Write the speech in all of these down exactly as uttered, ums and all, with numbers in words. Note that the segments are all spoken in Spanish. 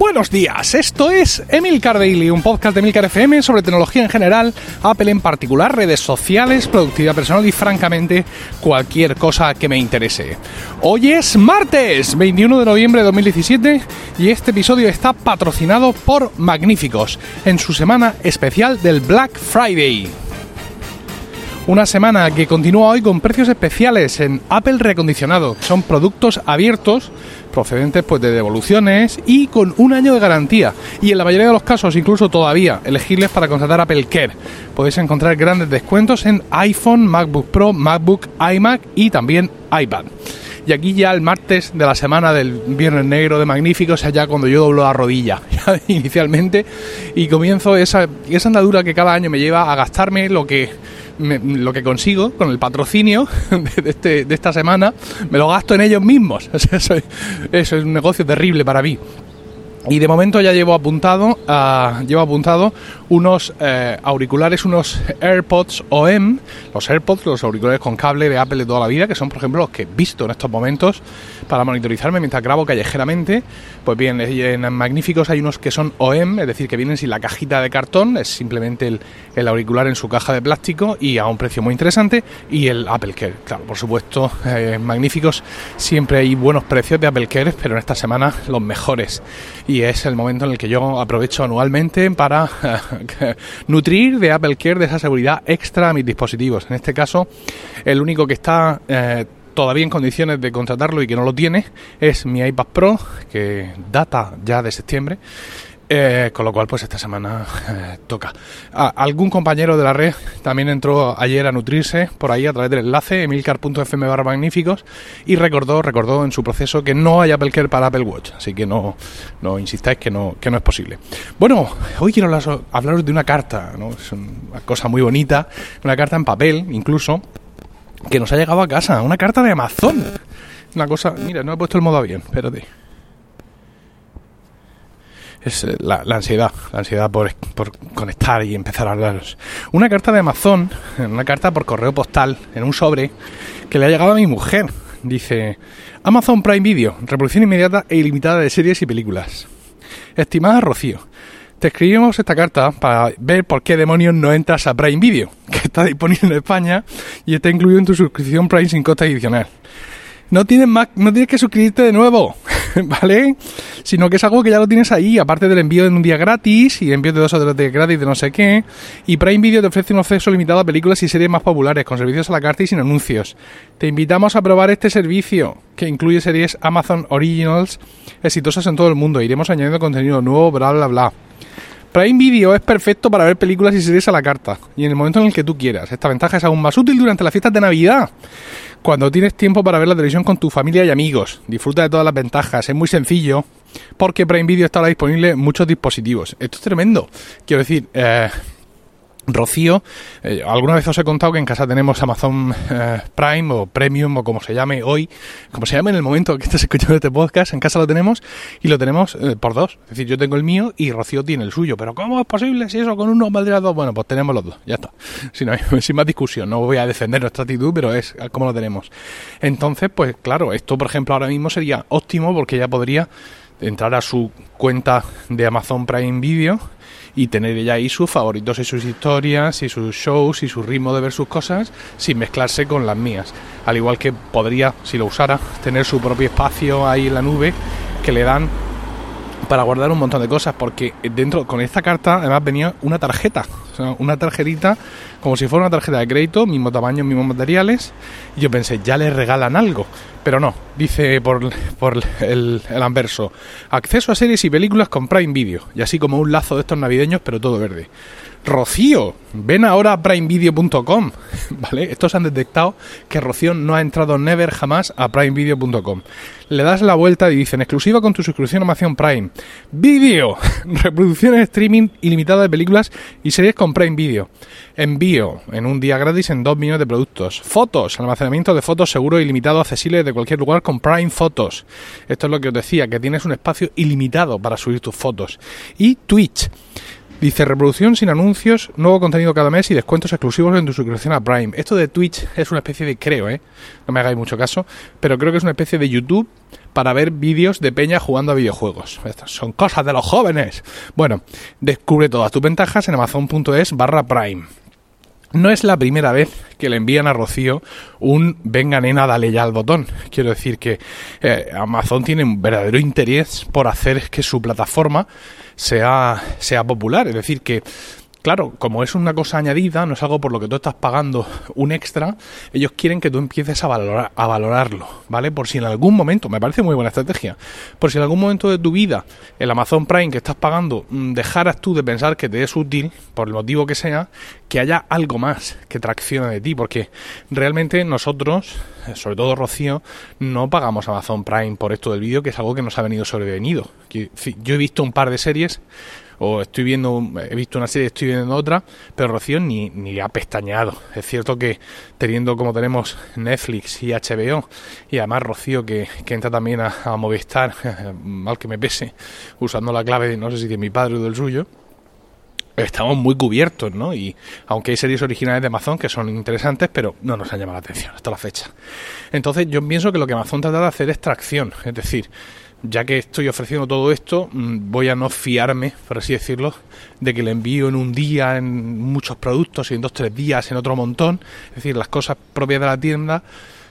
Buenos días, esto es Emilcar Daily, un podcast de Emilcar F M sobre tecnología en general, Apple en particular, redes sociales, productividad personal y francamente cualquier cosa que me interese. Hoy es martes, veintiuno de noviembre de dos mil diecisiete y este episodio está patrocinado por Magníficos en su semana especial del Black Friday. Una semana que continúa hoy con precios especiales en Apple Reacondicionado. Son productos abiertos, procedentes pues de devoluciones y con un año de garantía. Y en la mayoría de los casos, incluso todavía, elegibles para contratar Apple Care. Podéis encontrar grandes descuentos en iPhone, MacBook Pro, MacBook, iMac y también iPad. Y aquí ya el martes de la semana del Viernes Negro de Magníficos, allá cuando yo doblo la rodilla ya inicialmente y comienzo esa, esa andadura que cada año me lleva a gastarme lo que... Me, lo que consigo con el patrocinio de, de, este, de esta semana, me lo gasto en ellos mismos. O sea, eso, eso es un negocio terrible para mí. Y de momento ya llevo apuntado uh, llevo apuntado unos eh, auriculares, unos AirPods O M, los AirPods, los auriculares con cable de Apple de toda la vida, que son por ejemplo los que he visto en estos momentos para monitorizarme mientras grabo callejeramente. Pues bien, en Magníficos hay unos que son O M, es decir, que vienen sin la cajita de cartón, es simplemente el, el auricular en su caja de plástico y a un precio muy interesante. Y el Apple Care, claro, por supuesto, eh, en Magníficos siempre hay buenos precios de Apple Care, pero en esta semana los mejores. Y es el momento en el que yo aprovecho anualmente para uh, nutrir de Apple Care, de esa seguridad extra a mis dispositivos. En este caso, el único que está eh, todavía en condiciones de contratarlo y que no lo tiene es mi iPad Pro, que data ya de septiembre. Eh, con lo cual, pues esta semana eh, toca. Ah, algún compañero de la red también entró ayer a nutrirse por ahí a través del enlace emilcar.fm barra magníficos y recordó, recordó en su proceso que no hay Apple Care para Apple Watch, así que no, no insistáis que no, que no es posible. Bueno, hoy quiero hablaros, hablaros de una carta, ¿no? Es una cosa muy bonita, una carta en papel incluso, que nos ha llegado a casa, una carta de Amazon. Una cosa, mira, no he puesto el modo avión, espérate. Es la, la ansiedad, la ansiedad por, por conectar y empezar a hablaros. Una carta de Amazon, una carta por correo postal, en un sobre, que le ha llegado a mi mujer. Dice: Amazon Prime Video, reproducción inmediata e ilimitada de series y películas. Estimada Rocío, te escribimos esta carta para ver por qué demonios no entras a Prime Video, que está disponible en España y está incluido en tu suscripción Prime sin coste adicional. No tienes más, no tienes que suscribirte de nuevo, ¿vale? Sino que es algo que ya lo tienes ahí, aparte del envío en un día gratis y envío de dos o tres días gratis de no sé qué. Y Prime Video te ofrece un acceso limitado a películas y series más populares, con servicios a la carta y sin anuncios. Te invitamos a probar este servicio, que incluye series Amazon Originals exitosas en todo el mundo. Iremos añadiendo contenido nuevo, bla, bla, bla. Prime Video es perfecto para ver películas y series a la carta y en el momento en el que tú quieras. Esta ventaja es aún más útil durante las fiestas de Navidad, cuando tienes tiempo para ver la televisión con tu familia y amigos. Disfruta de todas las ventajas. Es muy sencillo porque Prime Video está ahora disponible en muchos dispositivos. Esto es tremendo. Quiero decir, eh, Rocío, eh, alguna vez os he contado que en casa tenemos Amazon eh, Prime o Premium o como se llame hoy, como se llame en el momento que estés escuchando este podcast. En casa lo tenemos y lo tenemos eh, por dos. Es decir, yo tengo el mío y Rocío tiene el suyo. Pero ¿cómo es posible si eso con uno valdría dos? Bueno, pues tenemos los dos, ya está. Si no hay, sin más discusión, no voy a defender nuestra actitud, pero es como lo tenemos. Entonces, pues claro, esto por ejemplo ahora mismo sería óptimo porque ya podría entrar a su cuenta de Amazon Prime Video y tener ella ahí sus favoritos y sus historias y sus shows y su ritmo de ver sus cosas sin mezclarse con las mías. Al igual que podría, si lo usara, tener su propio espacio ahí en la nube que le dan para guardar un montón de cosas, porque dentro, con esta carta, además venía una tarjeta, o sea, una tarjetita como si fuera una tarjeta de crédito, mismo tamaño, mismos materiales, y yo pensé, ya le regalan algo, pero no, dice por, por el, el anverso: acceso a series y películas con Prime Video, y así como un lazo de estos navideños, pero todo verde. Rocío, ven ahora a prime video punto com, ¿vale? Estos han detectado que Rocío no ha entrado never jamás a prime video punto com. Le das la vuelta y dicen: exclusiva con tu suscripción a Amazon Prime Video, reproducciones streaming ilimitada de películas y series con Prime Video, envío en un día gratis en dos millones de productos, fotos, almacenamiento de fotos seguro ilimitado accesible de cualquier lugar con Prime Fotos. Esto es lo que os decía, que tienes un espacio ilimitado para subir tus fotos. Y Twitch, Dice, reproducción sin anuncios, nuevo contenido cada mes y descuentos exclusivos en tu suscripción a Prime. Esto de Twitch es una especie de, creo, ¿eh? No me hagáis mucho caso, pero creo que es una especie de YouTube para ver vídeos de peña jugando a videojuegos. Estas son cosas de los jóvenes. Bueno, descubre todas tus ventajas en amazon.es barra Prime. No es la primera vez que le envían a Rocío un venga nena, dale ya al botón. Quiero decir que eh, Amazon tiene un verdadero interés por hacer que su plataforma sea, sea popular. Es decir que, claro, como es una cosa añadida, no es algo por lo que tú estás pagando un extra, ellos quieren que tú empieces a valorar, a valorarlo, ¿vale? Por si en algún momento, me parece muy buena estrategia, por si en algún momento de tu vida el Amazon Prime que estás pagando dejaras tú de pensar que te es útil, por el motivo que sea, que haya algo más que traccione de ti, porque realmente nosotros, sobre todo Rocío, no pagamos Amazon Prime por esto del vídeo, que es algo que nos ha venido sobrevenido. Yo he visto un par de series, o estoy viendo, he visto una serie, estoy viendo otra, pero Rocío ni, ni ha pestañeado. Es cierto que teniendo como tenemos Netflix y H B O, y además Rocío que, que entra también a, a Movistar, mal que me pese, usando la clave, no sé si de mi padre o del suyo, estamos muy cubiertos, ¿no? Y aunque hay series originales de Amazon que son interesantes, pero no nos han llamado la atención hasta la fecha. Entonces yo pienso que lo que Amazon trata de hacer es tracción, es decir, ya que estoy ofreciendo todo esto, voy a no fiarme, por así decirlo, de que le envío en un día en muchos productos y en dos, tres días en otro montón. Es decir, las cosas propias de la tienda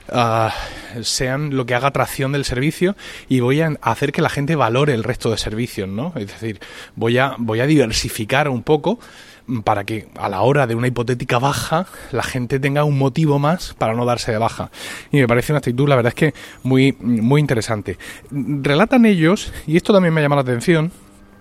uh, sean lo que haga atracción del servicio, y voy a hacer que la gente valore el resto de servicios, ¿no? Es decir, voy a, voy a diversificar un poco para que a la hora de una hipotética baja la gente tenga un motivo más para no darse de baja. Y me parece una actitud, la verdad es que muy, muy interesante. Relatan ellos, y esto también me llama la atención,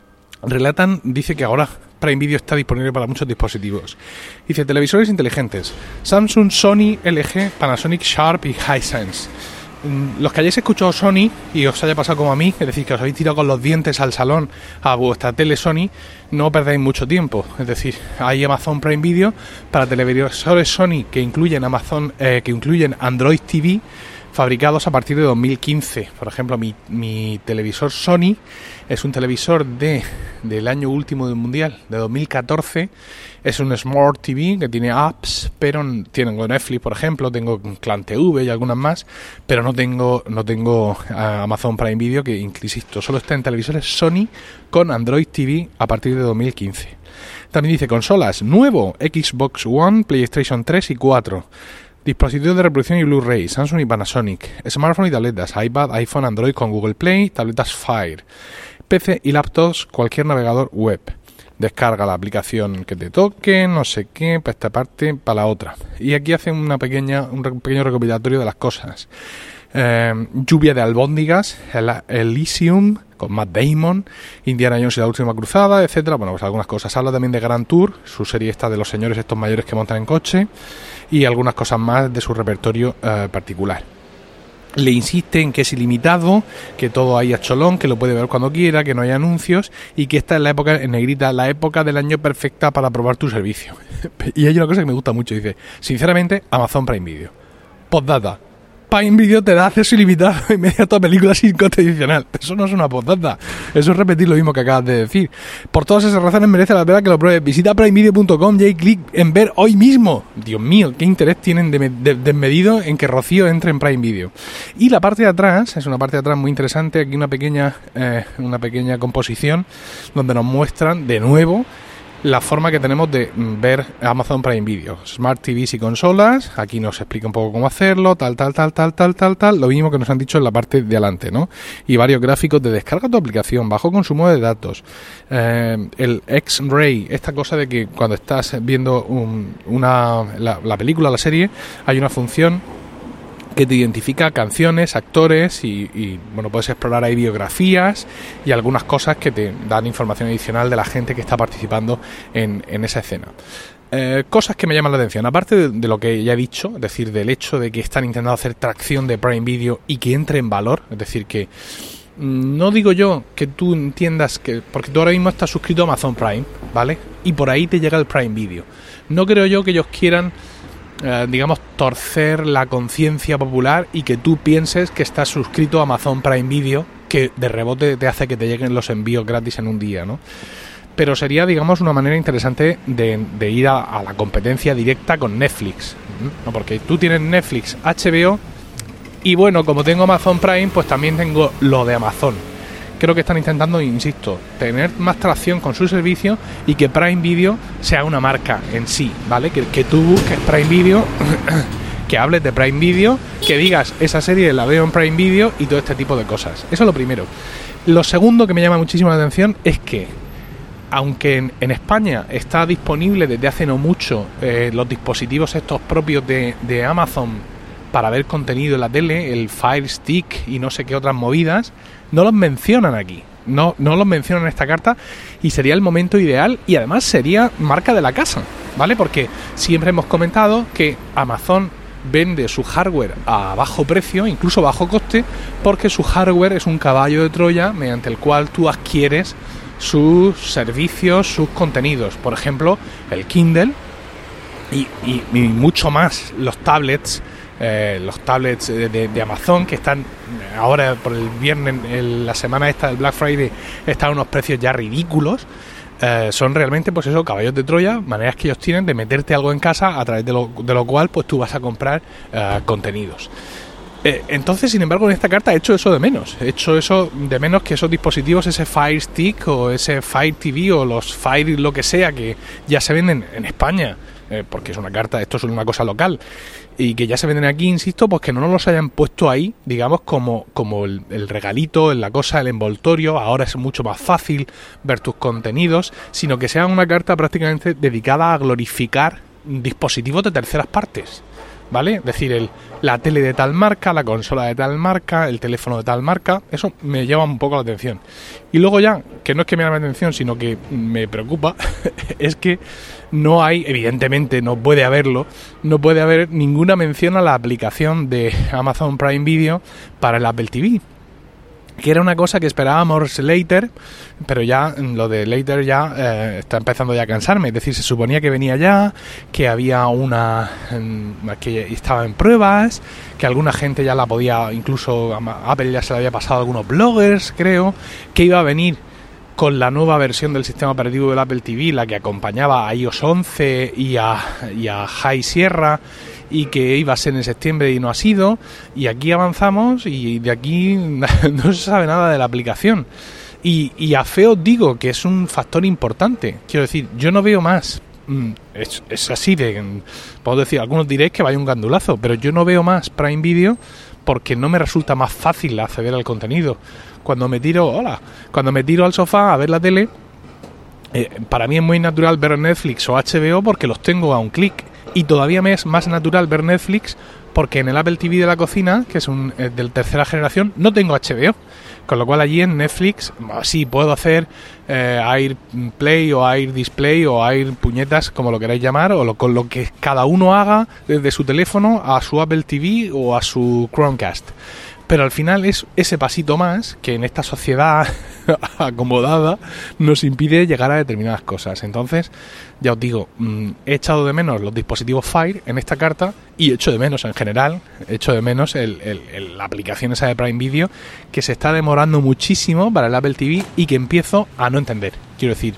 relatan, dice que ahora Prime Video está disponible para muchos dispositivos. Dice, televisores inteligentes, Samsung, Sony, L G, Panasonic, Sharp y Hisense. Los que hayáis escuchado Sony y os haya pasado como a mí, es decir, que os habéis tirado con los dientes al salón a vuestra tele Sony, no perdáis mucho tiempo. Es decir, hay Amazon Prime Video para televisores Sony que incluyen Amazon, eh, que incluyen Android T V, fabricados a partir de dos mil quince. Por ejemplo, mi, mi televisor Sony es un televisor de del año último del mundial, de dos mil catorce. Es un Smart T V que tiene apps, pero tengo Netflix, por ejemplo, tengo Clan T V y algunas más, pero no tengo no tengo uh, Amazon Prime Video, que, insisto, solo está en televisores Sony con Android T V a partir de dos mil quince. También dice consolas, nuevo, Xbox One, PlayStation tres y cuatro. Dispositivos de reproducción y Blu-ray, Samsung y Panasonic. Smartphone y tabletas, iPad, iPhone, Android con Google Play, tabletas Fire. P C y laptops, cualquier navegador web. Descarga la aplicación que te toque, no sé qué, para esta parte, para la otra. Y aquí hace una pequeña, un pequeño recopilatorio de las cosas. Eh, lluvia de albóndigas, el Elysium con Matt Damon, Indiana Jones y la última cruzada, etcétera. Bueno, pues algunas cosas. Habla también de Grand Tour, su serie esta de los señores estos mayores que montan en coche, y algunas cosas más de su repertorio eh, particular. Le insiste en que es ilimitado, que todo hay a cholón, que lo puede ver cuando quiera, que no hay anuncios, y que esta es la época, en negrita, la época del año perfecta para probar tu servicio. Y hay una cosa que me gusta mucho, dice, sinceramente, Amazon Prime Video. Postdata. Prime Video te da acceso ilimitado inmediato a películas sin coste adicional. Eso no es una postdata, eso es repetir lo mismo que acabas de decir. Por todas esas razones merece la pena que lo pruebes. Visita prime video punto com y hay clic en ver hoy mismo. Dios mío, qué interés tienen de, de, desmedido en que Rocío entre en Prime Video. Y la parte de atrás, es una parte de atrás muy interesante, aquí una pequeña, eh, una pequeña composición donde nos muestran de nuevo la forma que tenemos de ver Amazon Prime Video. Smart T Vs y consolas, aquí nos explica un poco cómo hacerlo, tal, tal, tal, tal, tal, tal, tal, lo mismo que nos han dicho en la parte de adelante, ¿no? Y varios gráficos de descarga tu aplicación, bajo consumo de datos, eh, el X-Ray, esta cosa de que cuando estás viendo un, una, la, la película, la serie, hay una función que te identifica canciones, actores y, y bueno, puedes explorar ahí biografías y algunas cosas que te dan información adicional de la gente que está participando en, en esa escena. Eh, cosas que me llaman la atención, aparte de, de lo que ya he dicho, es decir, del hecho de que están intentando hacer tracción de Prime Video y que entre en valor, es decir, que no digo yo que tú entiendas que, porque tú ahora mismo estás suscrito a Amazon Prime, ¿vale? Y por ahí te llega el Prime Video. No creo yo que ellos quieran Eh, digamos, torcer la conciencia popular y que tú pienses que estás suscrito a Amazon Prime Video, que de rebote te hace que te lleguen los envíos gratis en un día, ¿no? pero sería, digamos, una manera interesante de, de ir a, a la competencia directa con Netflix, ¿no? Porque tú tienes Netflix, H B O, y bueno, como tengo Amazon Prime, pues también tengo lo de Amazon. Creo que están intentando, insisto, tener más tracción con su servicio y que Prime Video sea una marca en sí, ¿vale? Que, que tú busques Prime Video, que hables de Prime Video, que digas esa serie la veo en Prime Video y todo este tipo de cosas. Eso es lo primero. Lo segundo que me llama muchísimo la atención es que, aunque en, en España está disponible desde hace no mucho eh, los dispositivos estos propios de, de Amazon para ver contenido en la tele, el Fire Stick y no sé qué otras movidas, no los mencionan aquí, no, no los mencionan en esta carta, y sería el momento ideal, y además sería marca de la casa, ¿vale? Porque siempre hemos comentado que Amazon vende su hardware a bajo precio, incluso bajo coste, porque su hardware es un caballo de Troya mediante el cual tú adquieres sus servicios, sus contenidos, por ejemplo, el Kindle y, y, y mucho más los tablets. Eh, los tablets de, de Amazon, que están ahora por el viernes, el, la semana esta del Black Friday, están a unos precios ya ridículos. Eh, son realmente, pues eso, caballos de Troya, maneras que ellos tienen de meterte algo en casa a través de lo, de lo cual pues tú vas a comprar eh, contenidos. Eh, entonces, sin embargo, en esta carta he hecho eso de menos. He hecho eso de menos que esos dispositivos, ese Fire Stick o ese Fire T V o los Fire lo que sea, que ya se venden en España, eh, porque es una carta, esto es una cosa local, y que ya se venden aquí, insisto, pues que no nos los hayan puesto ahí, digamos, como, como el, el regalito, la cosa, el envoltorio. Ahora es mucho más fácil ver tus contenidos, sino que sea una carta prácticamente dedicada a glorificar dispositivos de terceras partes, ¿vale? Es decir, el, la tele de tal marca, la consola de tal marca, el teléfono de tal marca. Eso me llama un poco la atención. Y luego ya, que no es que me llame la atención, sino que me preocupa, es que no hay, evidentemente no puede haberlo, no puede haber ninguna mención a la aplicación de Amazon Prime Video para el Apple T V, que era una cosa que esperábamos later, pero ya lo de later ya eh, está empezando ya a cansarme. Es decir, se suponía que venía ya, que había una que estaba en pruebas, que alguna gente ya la podía, incluso Apple ya se la había pasado a algunos bloggers, creo, que iba a venir con la nueva versión del sistema operativo del Apple T V, la que acompañaba a iOS once y a, y a High Sierra, y que iba a ser en septiembre y no ha sido. Y aquí avanzamos y de aquí no se sabe nada de la aplicación. Y, y a feo digo que es un factor importante. Quiero decir, yo no veo más. Es, es así de... Puedo decir, algunos diréis que vaya un gandulazo, pero yo no veo más Prime Video porque no me resulta más fácil acceder al contenido. Cuando me tiro, hola, cuando me tiro al sofá a ver la tele, eh, para mí es muy natural ver Netflix o H B O porque los tengo a un clic. Y todavía me es más natural ver Netflix porque en el Apple T V de la cocina, que es un eh, de tercera generación, no tengo H B O. Con lo cual allí en Netflix sí puedo hacer eh, AirPlay o AirDisplay o Air puñetas, como lo queráis llamar, o lo, con lo que cada uno haga desde su teléfono a su Apple T V o a su Chromecast. Pero al final es ese pasito más que en esta sociedad acomodada nos impide llegar a determinadas cosas. Entonces, ya os digo, mmm, he echado de menos los dispositivos Fire en esta carta y echo de menos en general, echo de menos el, el, el, la aplicación esa de Prime Video, que se está demorando muchísimo para el Apple T V y que empiezo a no entender. Quiero decir,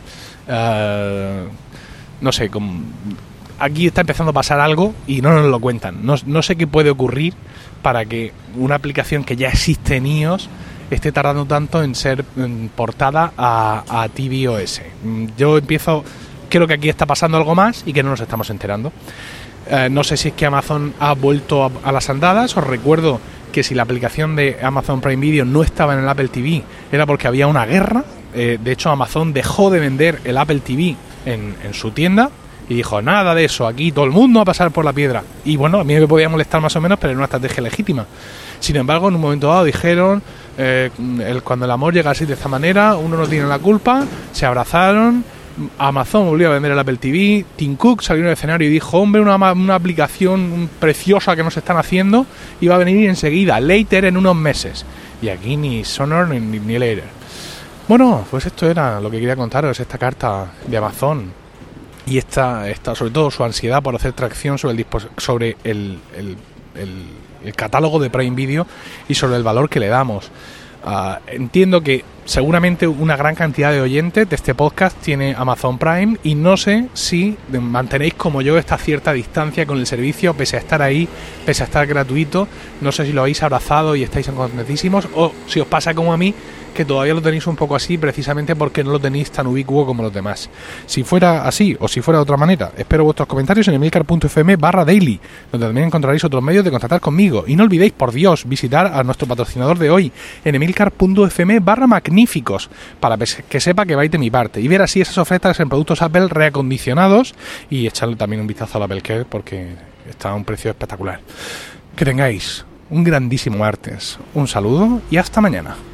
uh, no sé, como, aquí está empezando a pasar algo y no nos lo cuentan. No, no sé qué puede ocurrir para que una aplicación que ya existe en iOS esté tardando tanto en ser en portada a, a tvOS. Yo empiezo, creo que aquí está pasando algo más y que no nos estamos enterando. Eh, no sé si es que Amazon ha vuelto a, a las andadas. Os recuerdo que si la aplicación de Amazon Prime Video no estaba en el Apple T V era porque había una guerra. Eh, de hecho, Amazon dejó de vender el Apple T V en, en su tienda y dijo, nada de eso, aquí todo el mundo a pasar por la piedra. Y bueno, a mí me podía molestar más o menos, pero era una estrategia legítima. Sin embargo, en un momento dado dijeron, eh, el, cuando el amor llega así de esta manera, uno no tiene la culpa, se abrazaron, Amazon volvió a vender el Apple T V, Tim Cook salió en el escenario y dijo, hombre, una, una aplicación preciosa que nos están haciendo, y va a venir enseguida, later, en unos meses. Y aquí ni sooner ni, ni, ni later. Bueno, pues esto era lo que quería contaros, esta carta de Amazon. Y esta, esta, sobre todo su ansiedad por hacer tracción sobre el, sobre el, el, el, el catálogo de Prime Video y sobre el valor que le damos. Uh, entiendo que seguramente una gran cantidad de oyentes de este podcast tiene Amazon Prime y no sé si mantenéis como yo esta cierta distancia con el servicio, pese a estar ahí, pese a estar gratuito. No sé si lo habéis abrazado y estáis contentísimos, o si os pasa como a mí, que todavía lo tenéis un poco así precisamente porque no lo tenéis tan ubicuo como los demás. Si fuera así o si fuera de otra manera, espero vuestros comentarios en emilcar.fm barra daily, donde también encontraréis otros medios de contactar conmigo. Y no olvidéis, por Dios, visitar a nuestro patrocinador de hoy en emilcar.fm barra magníficos, para que sepa que vais de mi parte y ver así esas ofertas en productos Apple reacondicionados y echarle también un vistazo al Apple Care porque está a un precio espectacular. Que tengáis un grandísimo martes, un saludo y hasta mañana.